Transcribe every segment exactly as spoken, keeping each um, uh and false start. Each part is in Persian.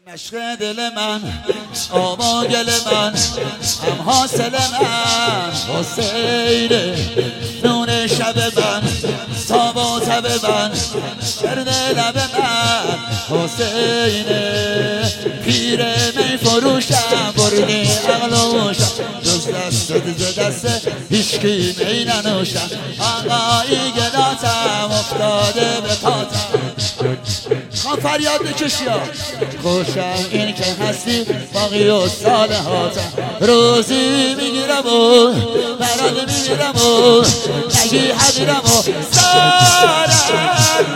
عشق دل من آبا گل من هم حاصل من حسینه نون شب من تاب و تب من شرد لب من حسینه پیر می فروشم بردی عقل و موشم جز دست ز دست هیچکی می ننوشم آقایی گلاتم افتاده به پاتم خواه فریاد بکشی ها خوشم این که هستی باقی و صالحاتم روزی میگیرم و برد میمیرم و نگی حقیرم و سارالله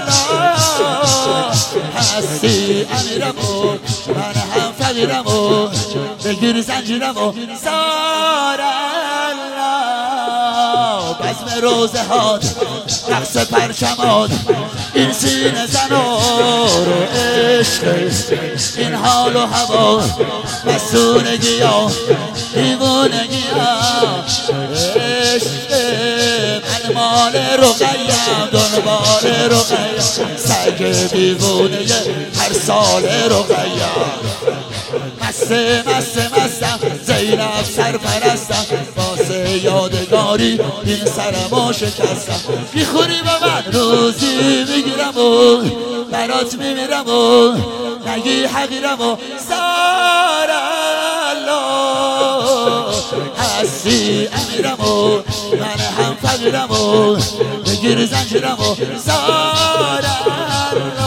هستی امیرم و من هم فقیرم و بگیر زنجیرم و سارالله بزم روزه هات رقص پرچمات این سینه زنار و عشق این حال و هوا مسونگی ها دیوانگی ها عشق من مال رقیم دنبال رقیم سگ دیوانه هر سال رقیم مسته مسته مستم زینب سرپرستم واسه یادگاری این سرمو شکستم میخوری با من روزی میگیرم و برات میمیرم و نگی حقیرم و سارالله هستی امیرم و من هم فقیرم و بگیر زنجیرم و سارالله